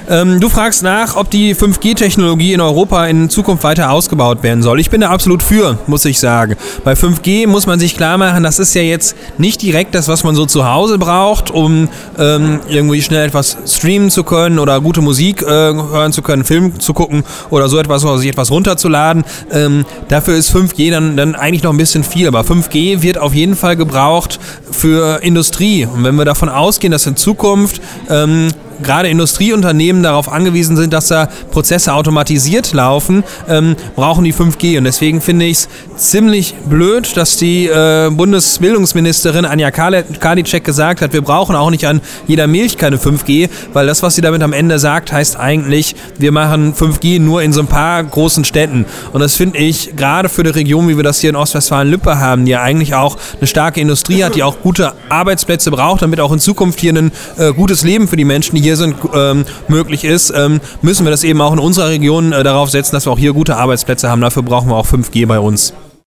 Du fragst nach, ob die 5G-Technologie in Europa in Zukunft weiter ausgebaut werden soll. Ich bin da absolut für, muss ich sagen. Bei 5G muss man sich klar machen, das ist ja jetzt nicht direkt das, was man so zu Hause braucht, um irgendwie schnell etwas streamen zu können oder gute Musik hören zu können, Film zu gucken oder so etwas, oder sich etwas runterzuladen. Dafür ist 5G dann eigentlich noch ein bisschen viel. Aber 5G wird auf jeden Fall gebraucht für Industrie. Und wenn wir davon ausgehen, dass in Zukunft gerade Industrieunternehmen darauf angewiesen sind, dass da Prozesse automatisiert laufen, brauchen die 5G. Und deswegen finde ich es ziemlich blöd, dass die Bundesbildungsministerin Anja Karliczek gesagt hat, wir brauchen auch nicht an jeder Milch keine 5G, weil das, was sie damit am Ende sagt, heißt eigentlich, wir machen 5G nur in so ein paar großen Städten. Und das finde ich, gerade für die Region, wie wir das hier in Ostwestfalen-Lippe haben, die ja eigentlich auch eine starke Industrie hat, die auch gute Arbeitsplätze braucht, damit auch in Zukunft hier ein gutes Leben für die Menschen, die hier sind, möglich ist, müssen wir das eben auch in unserer Region darauf setzen, dass wir auch hier gute Arbeitsplätze haben. Dafür brauchen wir auch 5G bei uns.